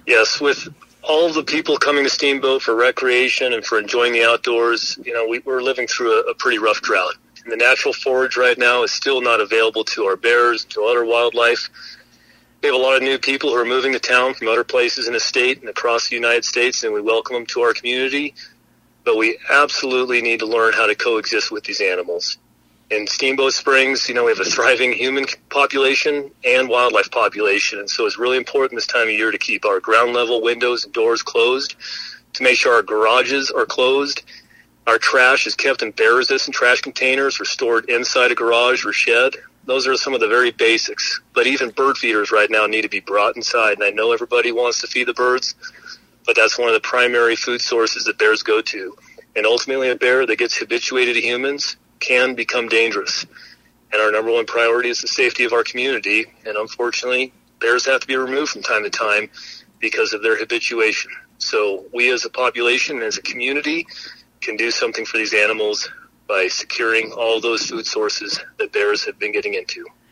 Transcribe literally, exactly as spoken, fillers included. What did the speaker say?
Yes, with all of the people coming to Steamboat for recreation and for enjoying the outdoors, you know, we, we're living through a, a pretty rough drought. And the natural forage right now is still not available to our bears, to other wildlife. We have a lot of new people who are moving to town from other places in the state and across the United States, and we welcome them to our community. But we absolutely need to learn how to coexist with these animals. In Steamboat Springs, you know, we have a thriving human population and wildlife population, and so it's really important this time of year to keep our ground level windows and doors closed, to make sure our garages are closed. Our trash is kept in bear-resistant trash containers or stored inside a garage or shed. Those are some of the very basics. But even bird feeders right now need to be brought inside, and I know everybody wants to feed the birds, but that's one of the primary food sources that bears go to. And ultimately, a bear that gets habituated to humans can become dangerous. And our number one priority is the safety of our community. And unfortunately, bears have to be removed from time to time because of their habituation. So we as a population, as a community, can do something for these animals by securing all those food sources that bears have been getting into.